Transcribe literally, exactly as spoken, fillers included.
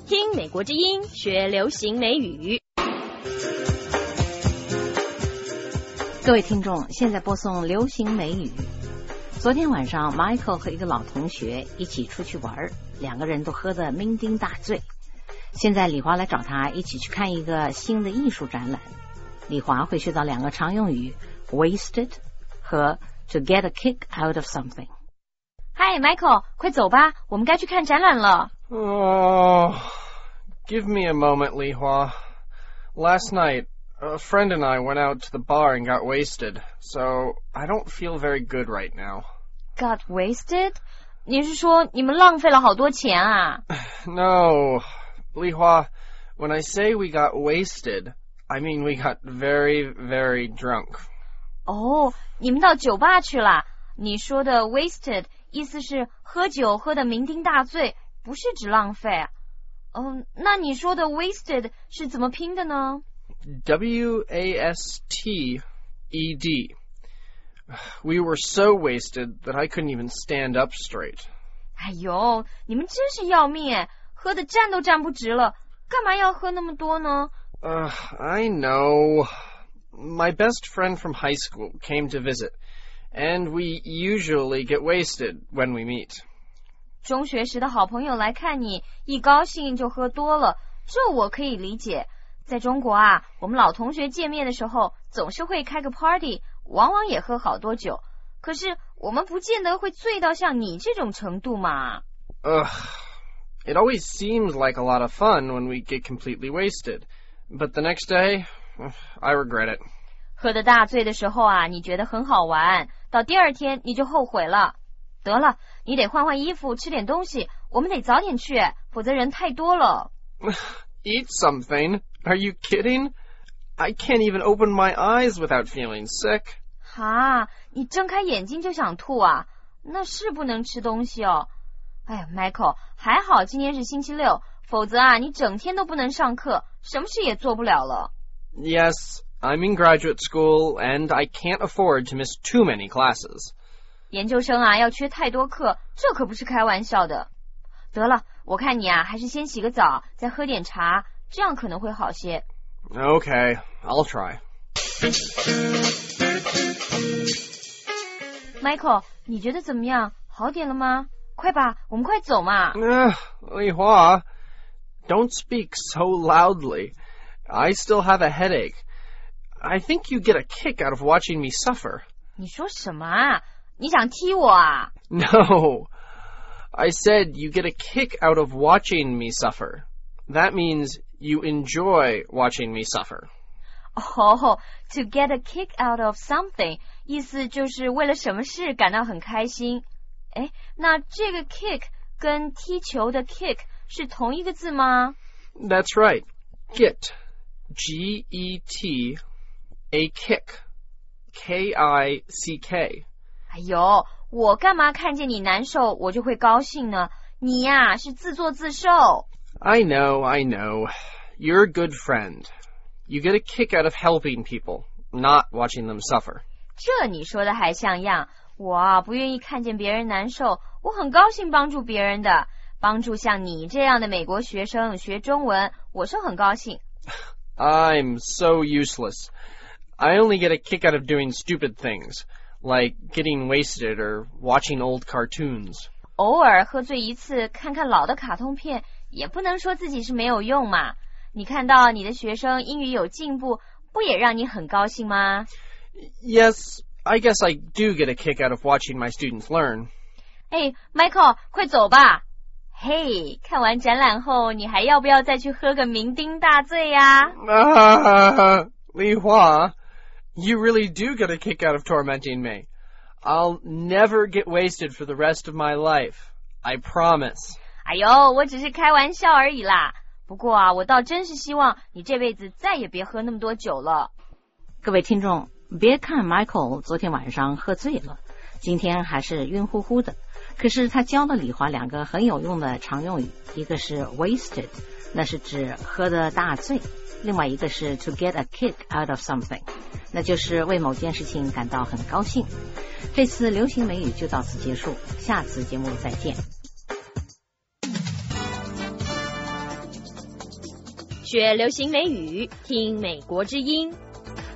听美国之音，学流行美语。 各位听众，现在播送流行美语。昨天晚上 Michael 和一个老同学一起出去玩，两个人都喝得酩酊大醉。现在李华来找他一起去看一个新的艺术展览。李华会学到两个常用语 wasted 和 to get a kick out of something。 嗨 Michael， 快走吧，我们该去看展览了。 Oh, give me a moment, Li Hua. Last night, a friend and I went out to the bar and got wasted, so I don't feel very good right now. Got wasted? 你是说你们浪费了好多钱啊？ No, Li Hua, when I say we got wasted, I mean we got very, very drunk. 哦，你们到酒吧去了。你说的 wasted 意思是喝酒喝得酩酊大醉，不是指浪费。嗯，那你说的 wasted 是怎么拼的呢？ W A S T E D. We were so wasted that I couldn't even stand up straight. 哎呦，你们真是要命哎，喝得站都站不直了，干嘛要喝那么多呢？ Uh, I know. My best friend from high school came to visit, and we usually get wasted when we meet. 中学时的好朋友来看你，一高兴就喝多了，这我可以理解。在中国啊，我们老同学见面的时候总是会开个 party， 往往也喝好多酒，可是我们不见得会醉到像你这种程度嘛。 Ugh. It always seems like a lot of fun when we get completely wasted, but the next day, I regret it. 喝得大醉的时候啊，你觉得很好玩，到第二天你就后悔了。得了，你得换换衣服，吃点东西，我们得早点去，否则人太多了。 Eat something? Are you kidding? I can't even open my eyes without feeling sick. 哈，你睁开眼睛就想吐啊？那是不能吃东西哦。哎呀 Michael， 还好今天是星期六，否则啊，你整天都不能上课，什么事也做不了了。 Yes, I'm in graduate school, and I can't afford to miss too many classes. 研究生啊，要缺太多课，这可不是开玩笑的。得了，我看你啊，还是先洗个澡，再喝点茶，这样可能会好些。 Okay, I'll try. Michael， 你觉得怎么样？好点了吗？快吧，我们快走嘛。 Uh, Li Hua, don't speak so loudly. I still have a headache. I think you get a kick out of watching me suffer. 你说什么啊？你想踢我啊？ No, I said you get a kick out of watching me suffer. That means you enjoy watching me suffer. 哦、oh, to get a kick out of something 意思就是为了什么事感到很开心。诶，那这个 kick 跟踢球的 kick 是同一个字吗？ That's right. Get. G E T. A kick. K I C K. 哎呦，我干嘛看见你难受我就会高兴呢？你呀，是自作自受。 I know, I know. You're a good friend. You get a kick out of helping people, not watching them suffer. 这你说的还像样。我啊，不愿意看见别人难受，我很高兴帮助别人的。帮助像你这样的美国学生学中文，我是很高兴。 I'm so useless. I only get a kick out of doing stupid things, like getting wasted or watching old cartoons. 偶尔喝醉一次，看看老的卡通片，也不能说自己是没有用嘛。你看到你的学生英语有进步，不也让你很高兴吗？ Yes, I guess I do get a kick out of watching my students learn. 哎 Michael， 快走吧。嘿，看完展览后，你还要不要再去喝个酩酊大醉呀？ Uh, Li Hua, you really do get a kick out of tormenting me. I'll never get wasted for the rest of my life. I promise. 哎呦，我只是开玩笑而已啦。不过啊，我倒真是希望你这辈子再也别喝那么多酒了。 各位听众，别看 Michael 昨天晚上喝醉了，今天还是晕乎乎的，可是他教了李华两个很有用的常用语，一个是 wasted， 那是指喝得大醉，另外一个是 to get a kick out of something， 那就是为某件事情感到很高兴。这次流行美语就到此结束，下次节目再见。 学流行美语，听美国之音。